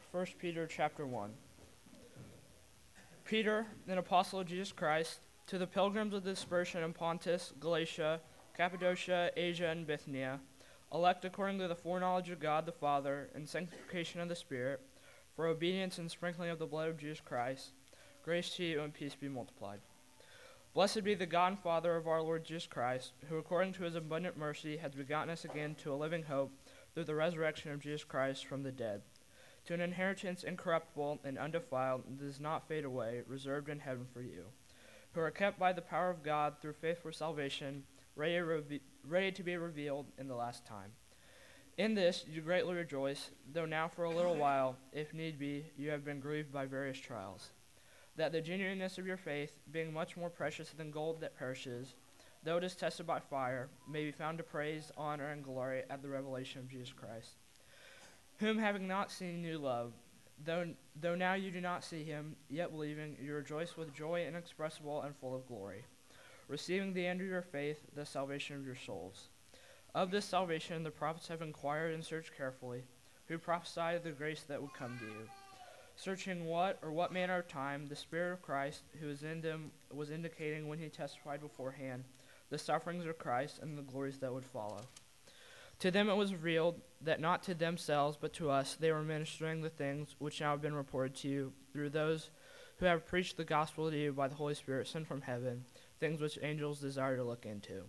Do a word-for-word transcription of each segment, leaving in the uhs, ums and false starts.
First Peter chapter one. Peter, an apostle of Jesus Christ, to the pilgrims of the dispersion in Pontus, Galatia, Cappadocia, Asia, and Bithynia, elect according to the foreknowledge of God the Father and sanctification of the Spirit, for obedience and sprinkling of the blood of Jesus Christ, grace to you and peace be multiplied. Blessed be the God and Father of our Lord Jesus Christ, who according to his abundant mercy has begotten us again to a living hope through the resurrection of Jesus Christ from the dead, to an inheritance incorruptible and undefiled that does not fade away, reserved in heaven for you, who are kept by the power of God through faith for salvation, ready to, reve- ready to be revealed in the last time. In this you greatly rejoice, though now for a little while, if need be, you have been grieved by various trials, that the genuineness of your faith, being much more precious than gold that perishes, though it is tested by fire, may be found to praise, honor, and glory at the revelation of Jesus Christ, whom having not seen you love, though, though now you do not see him, yet believing, you rejoice with joy inexpressible and full of glory, receiving the end of your faith, the salvation of your souls. Of this salvation the prophets have inquired and searched carefully, who prophesied the grace that would come to you, searching what or what manner of time the Spirit of Christ, who is in them, was indicating when he testified beforehand the sufferings of Christ and the glories that would follow. To them it was revealed that not to themselves but to us they were ministering the things which now have been reported to you through those who have preached the gospel to you by the Holy Spirit sent from heaven, things which angels desire to look into.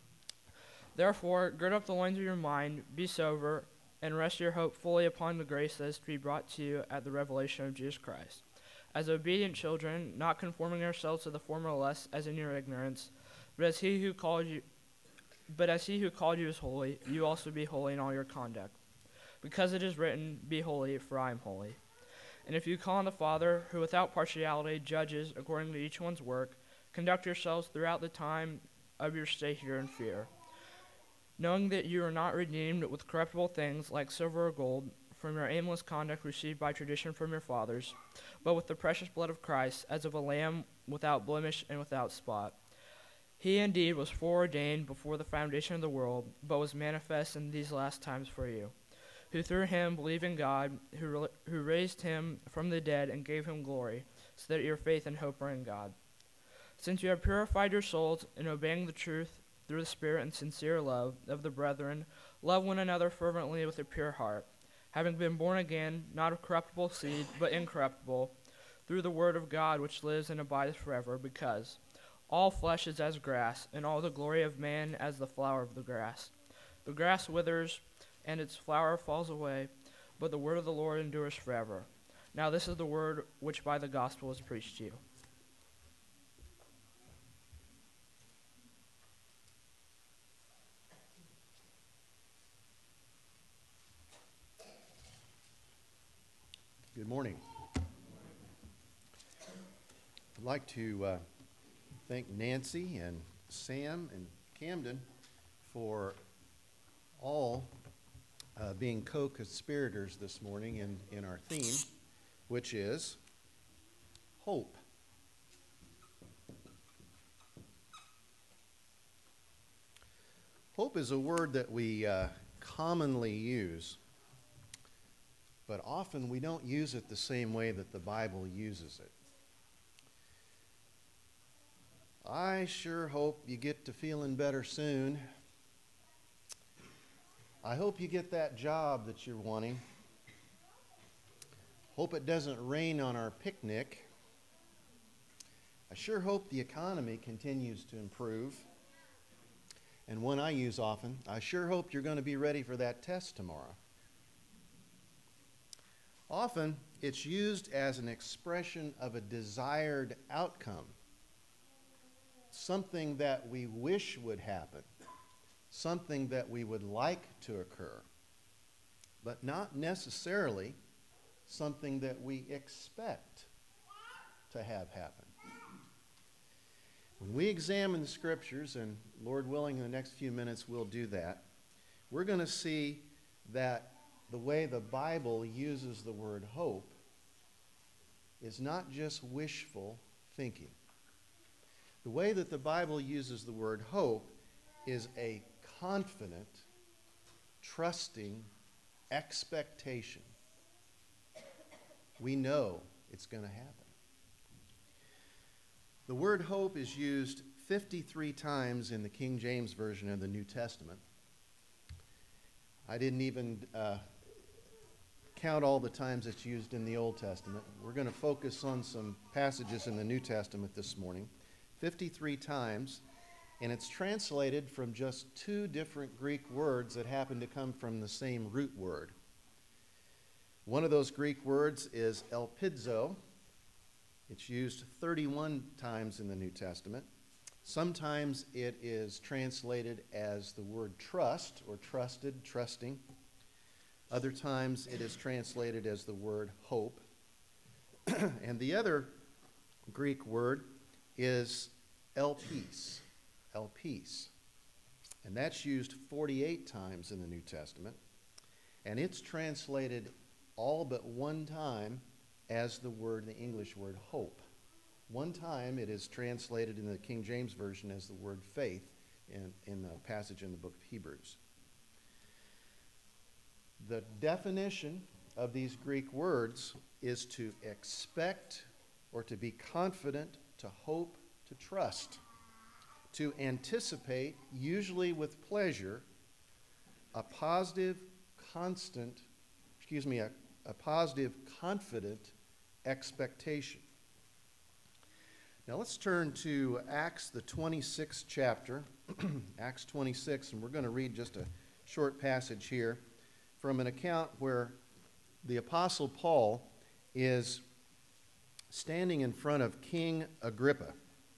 Therefore, gird up the loins of your mind, be sober, and rest your hope fully upon the grace that is to be brought to you at the revelation of Jesus Christ. As obedient children, not conforming yourselves to the former lusts as in your ignorance, but as he who called you But as he who called you is holy, you also be holy in all your conduct. Because it is written, be holy, for I am holy. And if you call on the Father, who without partiality judges according to each one's work, conduct yourselves throughout the time of your stay here in fear, knowing that you are not redeemed with corruptible things like silver or gold from your aimless conduct received by tradition from your fathers, but with the precious blood of Christ, as of a lamb without blemish and without spot. He indeed was foreordained before the foundation of the world, but was manifest in these last times for you, who through him believe in God, who, re- who raised him from the dead and gave him glory, so that your faith and hope are in God. Since you have purified your souls in obeying the truth through the Spirit and sincere love of the brethren, love one another fervently with a pure heart, having been born again, not of corruptible seed, but incorruptible, through the word of God which lives and abides forever, because all flesh is as grass, and all the glory of man as the flower of the grass. The grass withers, and its flower falls away, but the word of the Lord endures forever. Now this is the word which by the gospel is preached to you. Good morning. I'd like to uh, thank Nancy and Sam and Camden for all uh, being co-conspirators this morning in, in our theme, which is hope. Hope is a word that we uh, commonly use, but often we don't use it the same way that the Bible uses it. I sure hope you get to feeling better soon. I hope you get that job that you're wanting. Hope it doesn't rain on our picnic. I sure hope the economy continues to improve. And one I use often, I sure hope you're going to be ready for that test tomorrow. Often, it's used as an expression of a desired outcome, something that we wish would happen, something that we would like to occur, but not necessarily something that we expect to have happen. When we examine the scriptures, and Lord willing in the next few minutes we'll do that, we're going to see that the way the Bible uses the word hope is not just wishful thinking. The way that the Bible uses the word hope is a confident, trusting expectation We know it's going to happen. The word hope is used fifty-three times in the King James Version of the New Testament. I didn't even uh, count all the times it's used in the Old Testament. We're going to focus on some passages in the New Testament this morning. fifty-three times, and it's translated from just two different Greek words that happen to come from the same root word. One of those Greek words is elpidzo. It's used thirty-one times in the New Testament. Sometimes it is translated as the word trust, or trusted, trusting. Other times it is translated as the word hope. And the other Greek word is elpis, elpis. And that's used forty-eight times in the New Testament. And it's translated all but one time as the word, the English word hope. One time it is translated in the King James Version as the word faith in, in the passage in the book of Hebrews. The definition of these Greek words is to expect or to be confident, to hope, to trust, to anticipate, usually with pleasure, a positive, constant, excuse me, a, a positive, confident expectation. Now let's turn to Acts, the twenty-sixth chapter, Acts twenty-six, and we're going to read just a short passage here from an account where the Apostle Paul is standing in front of King Agrippa.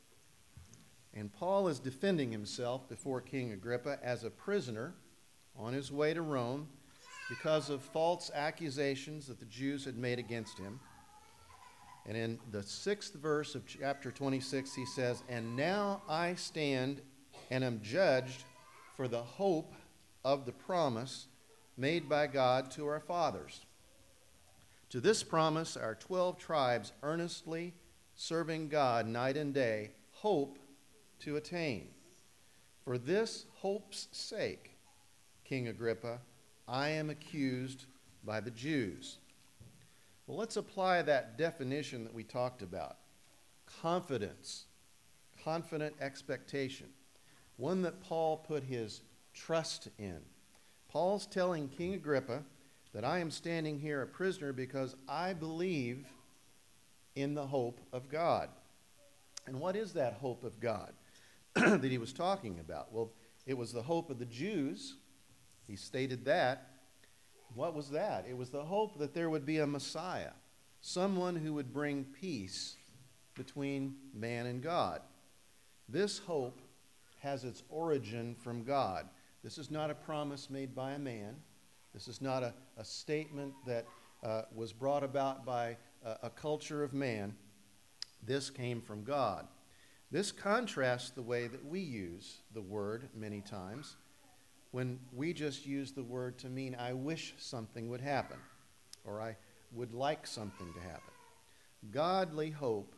And Paul is defending himself before King Agrippa as a prisoner on his way to Rome because of false accusations that the Jews had made against him. And in the sixth verse of chapter twenty-six, he says, "And now I stand and am judged for the hope of the promise made by God to our fathers. To this promise our twelve tribes earnestly serving God night and day hope to attain. For this hope's sake, King Agrippa, I am accused by the Jews." Well, let's apply that definition that we talked about. Confidence, confident expectation, one that Paul put his trust in. Paul's telling King Agrippa that I am standing here a prisoner because I believe in the hope of God. And what is that hope of God that he was talking about? Well, it was the hope of the Jews. He stated that. What was that? It was the hope that there would be a Messiah, someone who would bring peace between man and God. This hope has its origin from God. This is not a promise made by a man. This is not a, a statement that uh, was brought about by a, a culture of man. This came from God. This contrasts the way that we use the word many times, when we just use the word to mean I wish something would happen, or I would like something to happen. Godly hope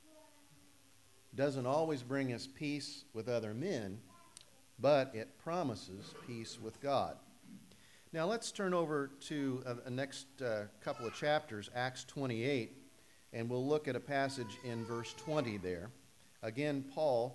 doesn't always bring us peace with other men, but it promises peace with God. Now let's turn over to a, a next uh, couple of chapters, Acts twenty-eight, and we'll look at a passage in verse twenty there. Again, Paul,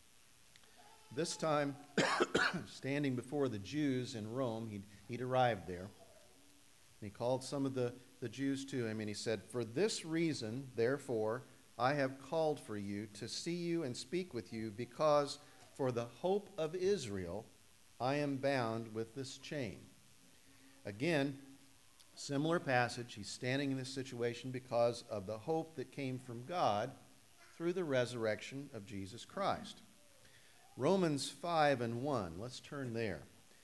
this time standing before the Jews in Rome, he'd, he'd arrived there. And he called some of the, the Jews to him, and he said, "For this reason, therefore, I have called for you to see you and speak with you, because for the hope of Israel I am bound with this chain." Again, similar passage. He's standing in this situation because of the hope that came from God through the resurrection of Jesus Christ. Romans five and one. Let's turn there.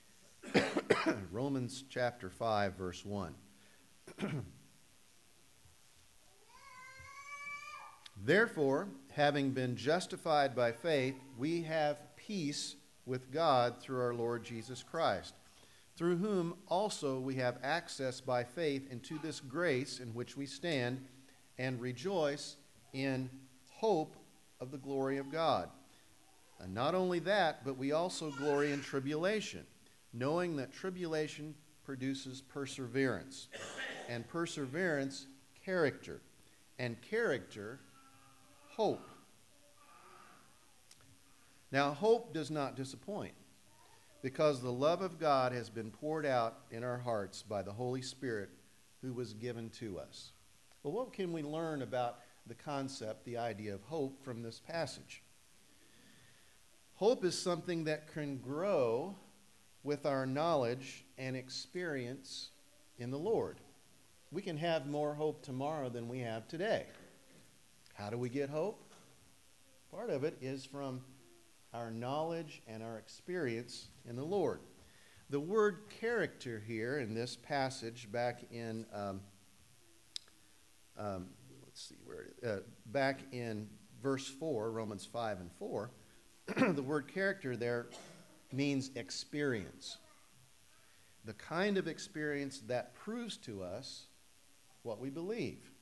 Romans chapter five, verse one. "Therefore, having been justified by faith, we have peace with God through our Lord Jesus Christ, through whom also we have access by faith into this grace in which we stand, and rejoice in hope of the glory of God. And not only that, but we also glory in tribulation, knowing that tribulation produces perseverance, and perseverance, character, and character, hope. Now, hope does not disappoint, because the love of God has been poured out in our hearts by the Holy Spirit who was given to us. Well, what can we learn about the concept, the idea of hope from this passage? Hope is something that can grow with our knowledge and experience in the Lord. We can have more hope tomorrow than we have today. How do we get hope? Part of it is from our knowledge and our experience in the Lord. The word character here in this passage back in, um, um, let's see, where it is, uh, back in verse four, Romans five and four, the word character there means experience. The kind of experience that proves to us what we believe.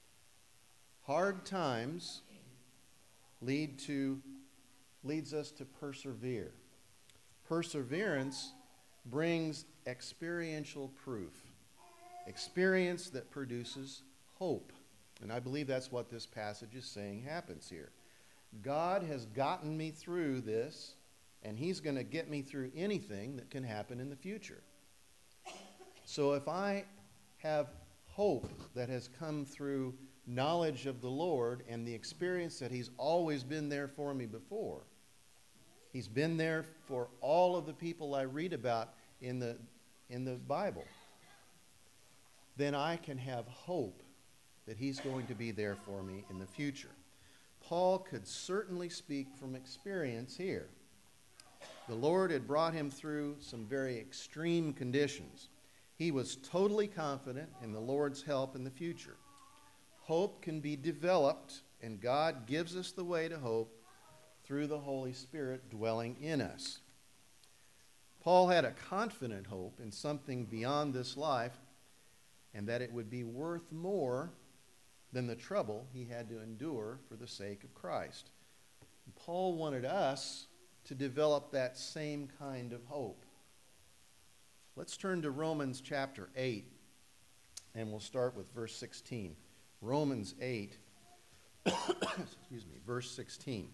Hard times lead to leads us to persevere. Perseverance brings experiential proof, experience that produces hope. And I believe that's what this passage is saying happens here. God has gotten me through this, and he's going to get me through anything that can happen in the future. So if I have hope that has come through knowledge of the Lord and the experience that he's always been there for me before, he's been there for all of the people I read about in the, in the Bible, then I can have hope that he's going to be there for me in the future. Paul could certainly speak from experience here. The Lord had brought him through some very extreme conditions. He was totally confident in the Lord's help in the future. Hope can be developed, and God gives us the way to hope through the Holy Spirit dwelling in us. Paul had a confident hope in something beyond this life, and that it would be worth more than the trouble he had to endure for the sake of Christ. And Paul wanted us to develop that same kind of hope. Let's turn to Romans chapter eight, and we'll start with verse sixteen. Romans eight, excuse me, verse sixteen.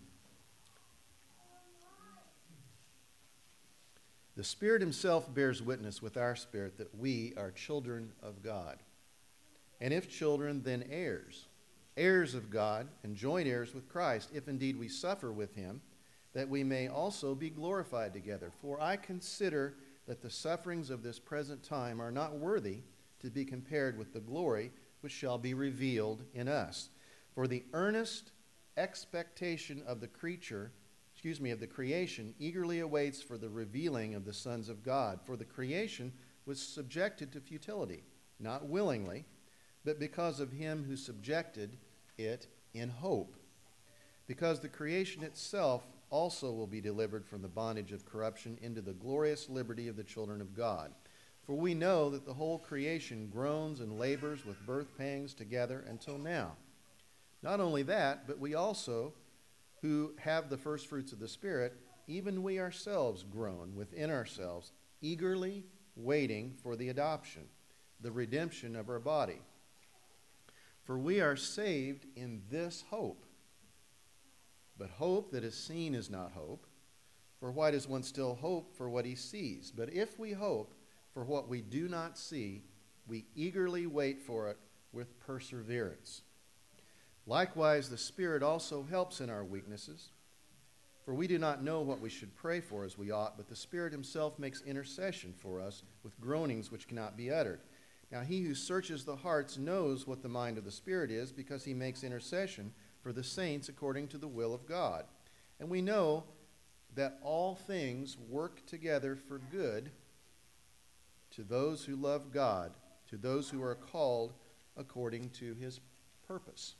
The Spirit himself bears witness with our spirit that we are children of God. And if children, then heirs, heirs of God, and joint heirs with Christ, if indeed we suffer with him, that we may also be glorified together. For I consider that the sufferings of this present time are not worthy to be compared with the glory which shall be revealed in us. For the earnest expectation of the creature, excuse me, of the creation, eagerly awaits for the revealing of the sons of God. For the creation was subjected to futility, not willingly, but because of him who subjected it in hope. Because the creation itself also will be delivered from the bondage of corruption into the glorious liberty of the children of God. For we know that the whole creation groans and labors with birth pangs together until now. Not only that, but we also, who have the first fruits of the Spirit, even we ourselves groan within ourselves, eagerly waiting for the adoption, the redemption of our body. For we are saved in this hope. But hope that is seen is not hope. For why does one still hope for what he sees? But if we hope for what we do not see, we eagerly wait for it with perseverance. Likewise, the Spirit also helps in our weaknesses. For we do not know what we should pray for as we ought, but the Spirit himself makes intercession for us with groanings which cannot be uttered. Now he who searches the hearts knows what the mind of the Spirit is, because he makes intercession for the saints according to the will of God. And we know that all things work together for good to those who love God, to those who are called according to his purpose.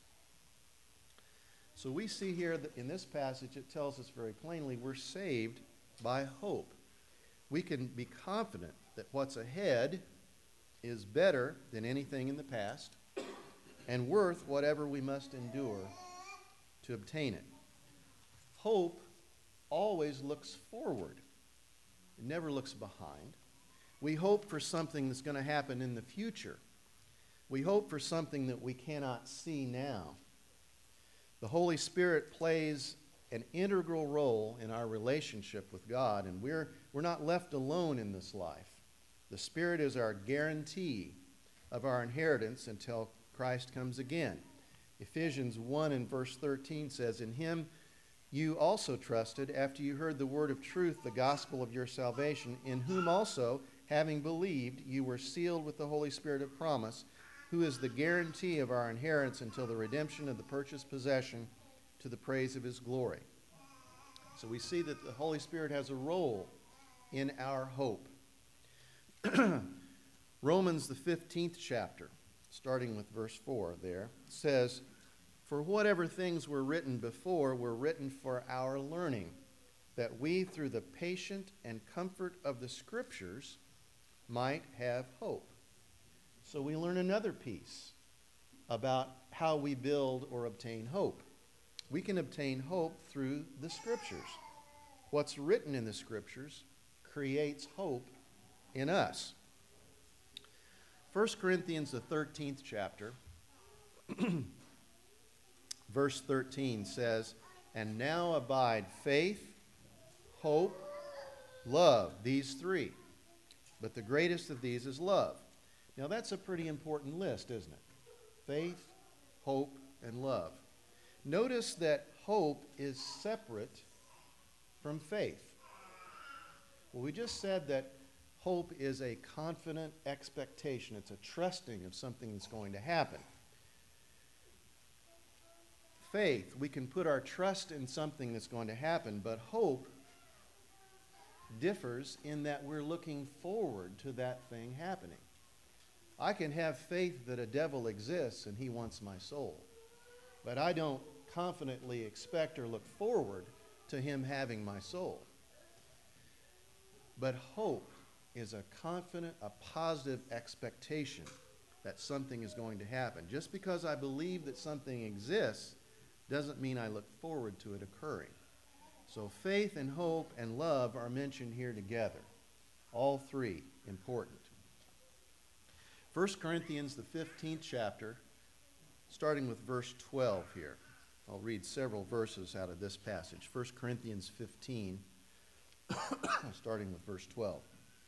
So we see here that in this passage it tells us very plainly we're saved by hope. We can be confident that what's ahead is better than anything in the past and worth whatever we must endure to obtain it. Hope always looks forward. It never looks behind. We hope for something that's going to happen in the future. We hope for something that we cannot see now. The Holy Spirit plays an integral role in our relationship with God, and we're, we're not left alone in this life. The Spirit is our guarantee of our inheritance until Christ comes again. Ephesians one and verse thirteen says, "In him you also trusted, after you heard the word of truth, the gospel of your salvation, in whom also, having believed, you were sealed with the Holy Spirit of promise, who is the guarantee of our inheritance until the redemption of the purchased possession, to the praise of his glory." So we see that the Holy Spirit has a role in our hope. Romans, the fifteenth chapter, starting with verse four there, says, "For whatever things were written before were written for our learning, that we, through the patient and comfort of the Scriptures, might have hope." So we learn another piece about how we build or obtain hope. We can obtain hope through the Scriptures. What's written in the Scriptures creates hope in us. First Corinthians, the thirteenth chapter, verse thirteen says, "And now abide faith, hope, love, these three. But the greatest of these is love." Now that's a pretty important list, isn't it? Faith, hope, and love. Notice that hope is separate from faith. Well, we just said that hope is a confident expectation. It's a trusting of something that's going to happen. Faith, we can put our trust in something that's going to happen, but hope differs in that we're looking forward to that thing happening. I can have faith that a devil exists and he wants my soul, but I don't confidently expect or look forward to him having my soul. But hope is a confident, a positive expectation that something is going to happen. Just because I believe that something exists doesn't mean I look forward to it occurring. So faith and hope and love are mentioned here together. All three important. First Corinthians, the fifteenth chapter, starting with verse twelve here. I'll read several verses out of this passage. First Corinthians fifteen, starting with verse twelve.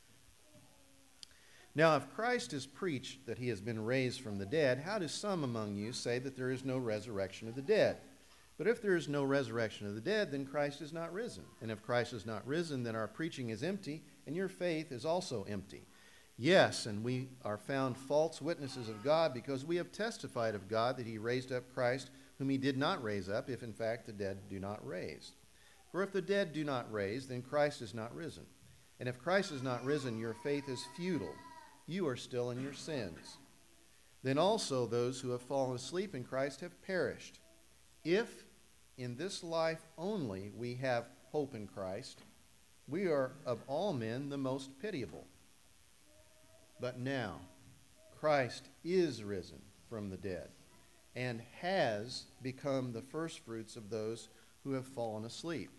"Now if Christ is preached that he has been raised from the dead, how do some among you say that there is no resurrection of the dead? But if there is no resurrection of the dead, then Christ is not risen. And if Christ is not risen, then our preaching is empty, and your faith is also empty. Yes, and we are found false witnesses of God, because we have testified of God that he raised up Christ, whom he did not raise up, if in fact the dead do not raise. For if the dead do not raise, then Christ is not risen. And if Christ is not risen, your faith is futile. You are still in your sins. Then also those who have fallen asleep in Christ have perished. If in this life only we have hope in Christ, we are of all men the most pitiable. But now Christ is risen from the dead and has become the firstfruits of those who have fallen asleep."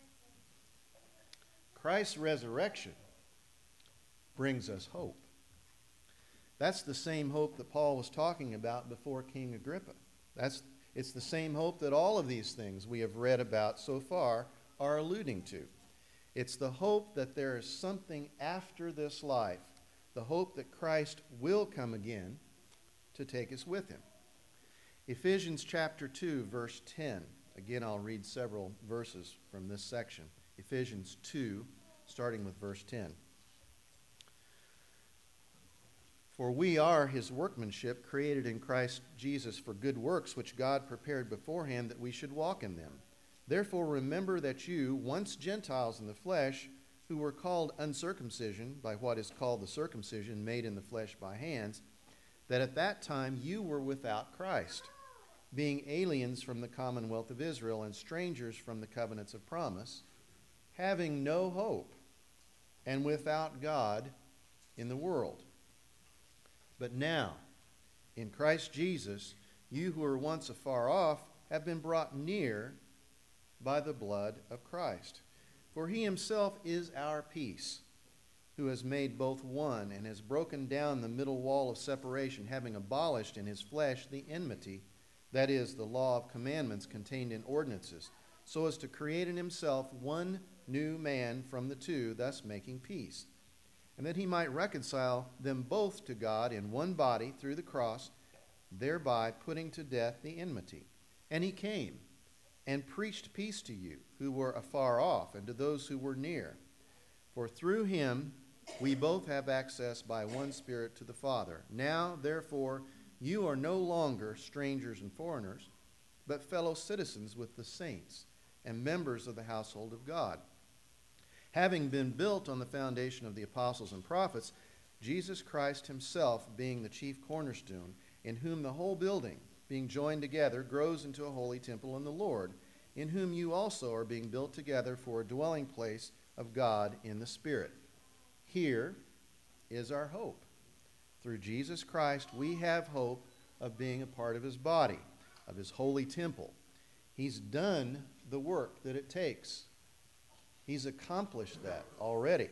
Christ's resurrection brings us hope. That's the same hope that Paul was talking about before King Agrippa. That's, it's the same hope that all of these things we have read about so far are alluding to. It's the hope that there is something after this life, the hope that Christ will come again to take us with him. Ephesians chapter two, verse ten. Again, I'll read several verses from this section. Ephesians two, starting with verse ten. "For we are his workmanship, created in Christ Jesus for good works, which God prepared beforehand that we should walk in them. Therefore remember that you, once Gentiles in the flesh, who were called uncircumcision by what is called the circumcision made in the flesh by hands, that at that time you were without Christ, being aliens from the commonwealth of Israel and strangers from the covenants of promise, having no hope and without God in the world. But now, in Christ Jesus, you who were once afar off have been brought near by the blood of Christ. For he himself is our peace, who has made both one and has broken down the middle wall of separation, having abolished in his flesh the enmity, that is, the law of commandments contained in ordinances, so as to create in himself one new man from the two, thus making peace, and that he might reconcile them both to God in one body through the cross, thereby putting to death the enmity. And he came and preached peace to you who were afar off, and to those who were near. For through him we both have access by one Spirit to the Father. Now, therefore, you are no longer strangers and foreigners, but fellow citizens with the saints and members of the household of God, having been built on the foundation of the apostles and prophets, Jesus Christ himself being the chief cornerstone, in whom the whole building, being joined together, grows into a holy temple in the Lord, in whom you also are being built together for a dwelling place of God in the Spirit. Here is our hope. Through Jesus Christ, we have hope of being a part of his body, of his holy temple. He's done the work that it takes. He's accomplished that already.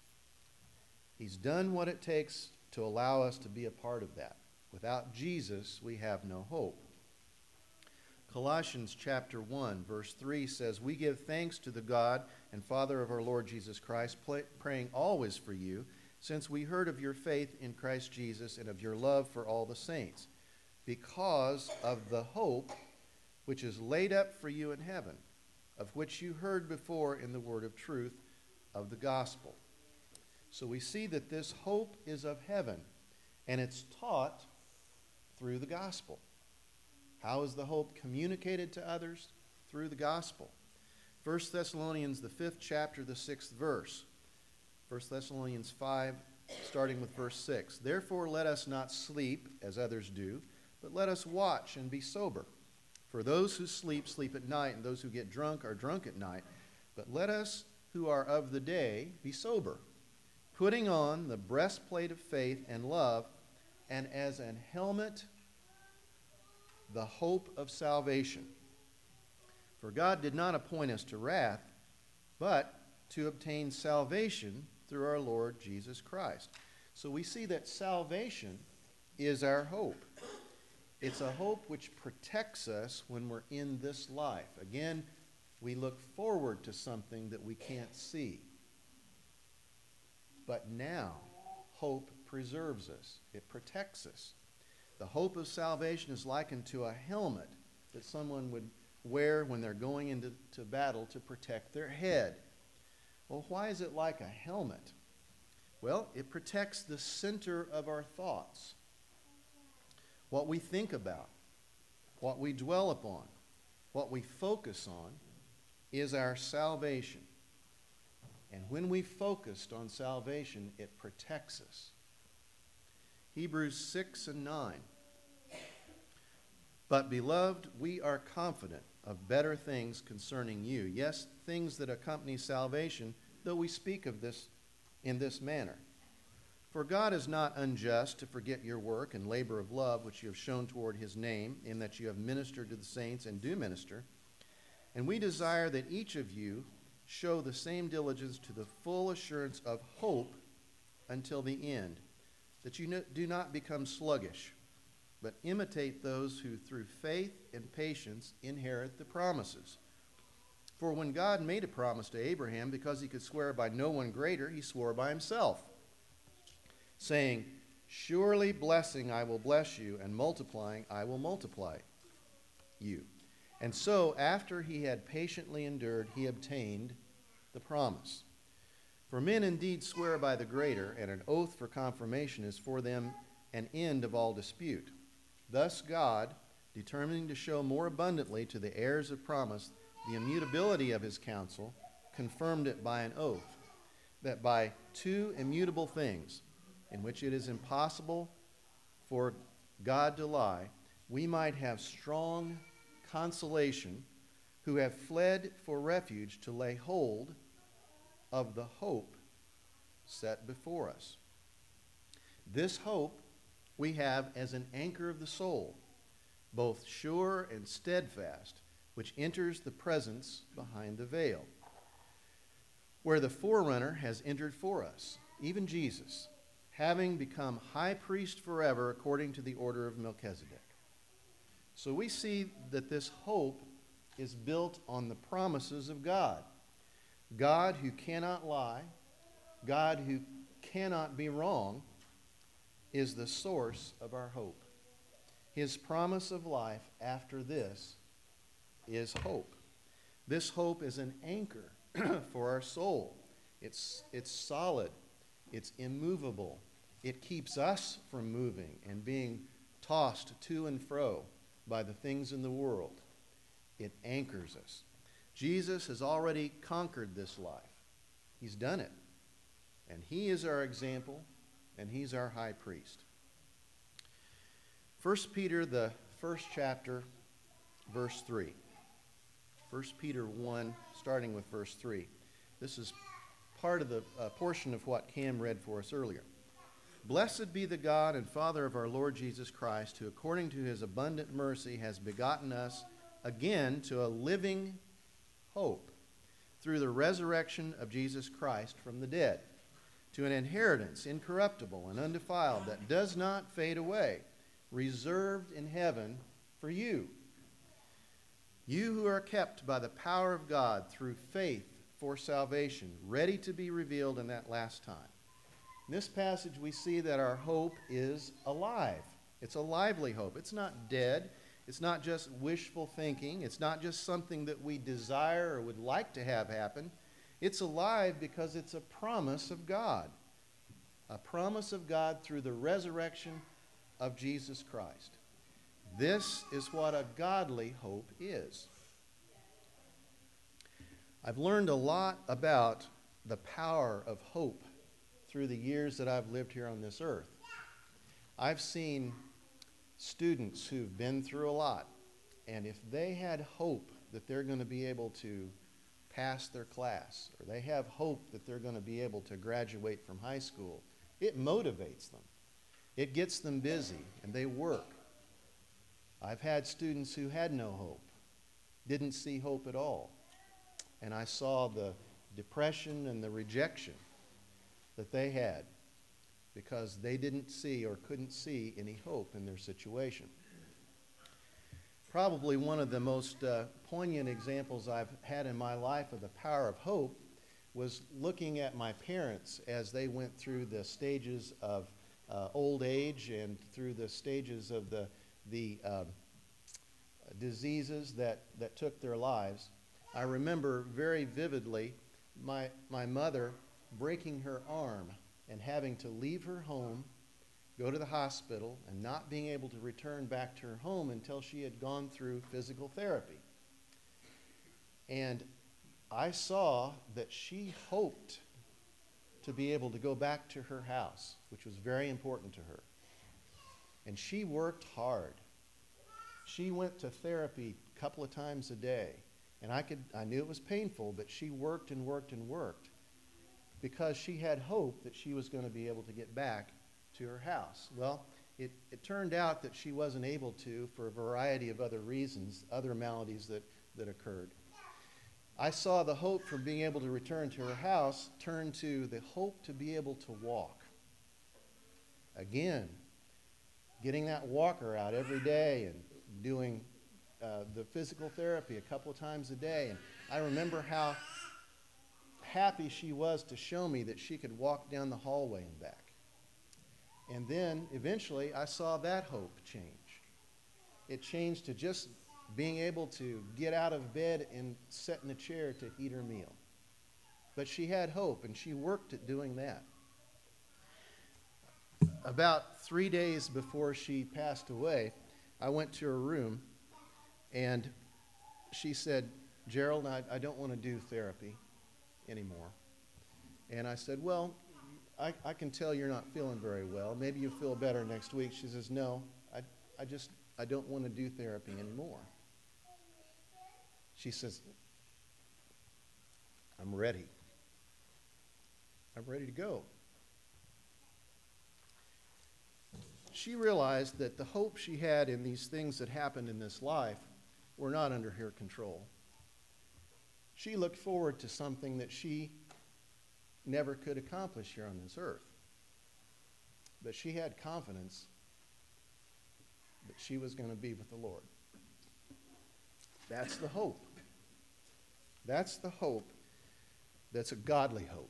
He's done what it takes to allow us to be a part of that. Without Jesus, we have no hope. Colossians chapter one, verse three says, "We give thanks to the God and Father of our Lord Jesus Christ, praying always for you, since we heard of your faith in Christ Jesus and of your love for all the saints, because of the hope which is laid up for you in heaven, of which you heard before in the word of truth of the gospel." So we see that this hope is of heaven, and it's taught through the gospel. How is the hope communicated to others? Through the gospel. First Thessalonians, the fifth chapter, the sixth verse. First Thessalonians five, starting with verse six. "Therefore let us not sleep, as others do, but let us watch and be sober. For those who sleep, sleep at night, and those who get drunk are drunk at night. But let us who are of the day be sober, putting on the breastplate of faith and love, and as an helmet, the hope of salvation. For God did not appoint us to wrath, but to obtain salvation through our Lord Jesus Christ." So we see that salvation is our hope. It's a hope which protects us when we're in this life. Again, we look forward to something that we can't see. But now, hope preserves us. It protects us. The hope of salvation is likened to a helmet that someone would wear when they're going into to battle to protect their head. Well, why is it like a helmet? Well, it protects the center of our thoughts. What we think about, what we dwell upon, what we focus on is our salvation. And when we focused on salvation, it protects us. Hebrews six and nine. "But, beloved, we are confident of better things concerning you. Yes, things that accompany salvation, though we speak of this in this manner. For God is not unjust to forget your work and labor of love which you have shown toward his name, in that you have ministered to the saints and do minister. And we desire that each of you show the same diligence to the full assurance of hope until the end, that you do not become sluggish, but imitate those who through faith and patience inherit the promises. For when God made a promise to Abraham, because he could swear by no one greater, he swore by himself, saying, 'Surely blessing I will bless you, and multiplying I will multiply you.' And so, after he had patiently endured, he obtained the promise. For men indeed swear by the greater, and an oath for confirmation is for them an end of all dispute. Thus God, determining to show more abundantly to the heirs of promise the immutability of his counsel, confirmed it by an oath, that by two immutable things, in which it is impossible for God to lie, we might have strong consolation, who have fled for refuge to lay hold of the hope set before us. This hope we have as an anchor of the soul, both sure and steadfast, which enters the presence behind the veil, where the forerunner has entered for us, even Jesus, having become high priest forever according to the order of Melchizedek. So we see that this hope is built on the promises of God. God who cannot lie, God who cannot be wrong, is the source of our hope. His promise of life after this is hope. This hope is an anchor for our soul. It's, it's solid. It's immovable. It keeps us from moving and being tossed to and fro by the things in the world. It anchors us. Jesus has already conquered this life. He's done it. And he is our example, and he's our high priest. First Peter, the first chapter, verse three. First Peter one, starting with verse three. This is part of the uh, portion of what Cam read for us earlier. Blessed be the God and Father of our Lord Jesus Christ, who according to his abundant mercy has begotten us again to a living hope through the resurrection of Jesus Christ from the dead, to an inheritance incorruptible and undefiled that does not fade away, reserved in heaven for you. You who are kept by the power of God through faith for salvation, ready to be revealed in that last time. In this passage, we see that our hope is alive. It's a lively hope. It's not dead. It's not just wishful thinking. It's not just something that we desire or would like to have happen. It's alive because it's a promise of God. A promise of God through the resurrection of Jesus Christ. This is what a godly hope is. I've learned a lot about the power of hope through the years that I've lived here on this earth. I've seen students who've been through a lot, and if they had hope that they're going to be able to pass their class, or they have hope that they're going to be able to graduate from high school, it motivates them. It gets them busy, and they work. I've had students who had no hope, didn't see hope at all, and I saw the depression and the rejection that they had because they didn't see or couldn't see any hope in their situation. Probably one of the most uh, poignant examples I've had in my life of the power of hope was looking at my parents as they went through the stages of uh, old age and through the stages of the, the um, diseases that, that took their lives. I remember very vividly my, my mother breaking her arm and having to leave her home, go to the hospital, and not being able to return back to her home until she had gone through physical therapy. And I saw that she hoped to be able to go back to her house, which was very important to her. And she worked hard. She went to therapy a couple of times a day. And I could, I knew it was painful, but she worked and worked and worked because she had hope that she was going to be able to get back to her house. Well, it, it turned out that she wasn't able to for a variety of other reasons, other maladies that, that occurred. I saw the hope from being able to return to her house turn to the hope to be able to walk. Again, getting that walker out every day and doing uh, the physical therapy a couple of times a day. And I remember how happy she was to show me that she could walk down the hallway and back. And then eventually I saw that hope change. It changed to just being able to get out of bed and sit in a chair to eat her meal. But she had hope, and she worked at doing that. About three days before she passed away, I went to her room, and she said, "Gerald, I, I don't want to do therapy anymore." And I said, "Well, I, I can tell you're not feeling very well. Maybe you'll feel better next week." She says, "No, I, I just, I don't want to do therapy anymore." She says, "I'm ready. I'm ready to go." She realized that the hope she had in these things that happened in this life were not under her control. She looked forward to something that she never could accomplish here on this earth. But she had confidence that she was going to be with the Lord. That's the hope. That's the hope that's a godly hope.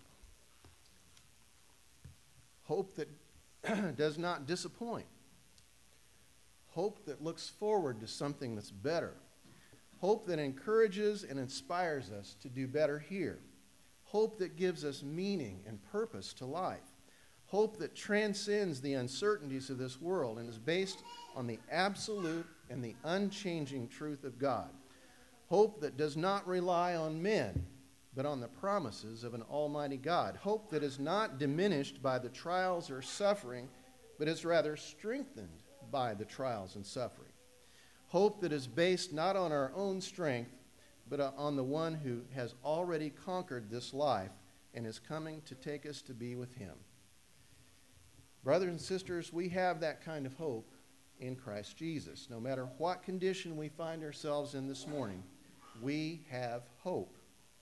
Hope that does not disappoint. Hope that looks forward to something that's better. Hope that encourages and inspires us to do better here. Hope that gives us meaning and purpose to life. Hope that transcends the uncertainties of this world and is based on the absolute and the unchanging truth of God. Hope that does not rely on men, but on the promises of an almighty God. Hope that is not diminished by the trials or suffering, but is rather strengthened by the trials and suffering. Hope that is based not on our own strength, but on the one who has already conquered this life and is coming to take us to be with him. Brothers and sisters, we have that kind of hope in Christ Jesus. No matter what condition we find ourselves in this morning, we have hope.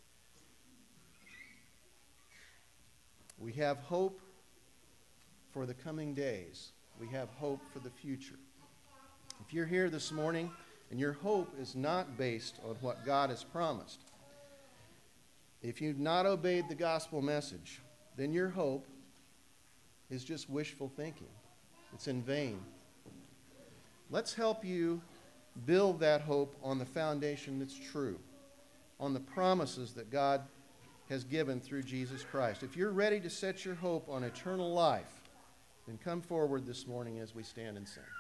We have hope for the coming days. We have hope for the future. If you're here this morning and your hope is not based on what God has promised, if you've not obeyed the gospel message, then your hope is just wishful thinking. It's in vain. Let's help you build that hope on the foundation that's true, on the promises that God has given through Jesus Christ. If you're ready to set your hope on eternal life, then come forward this morning as we stand and sing.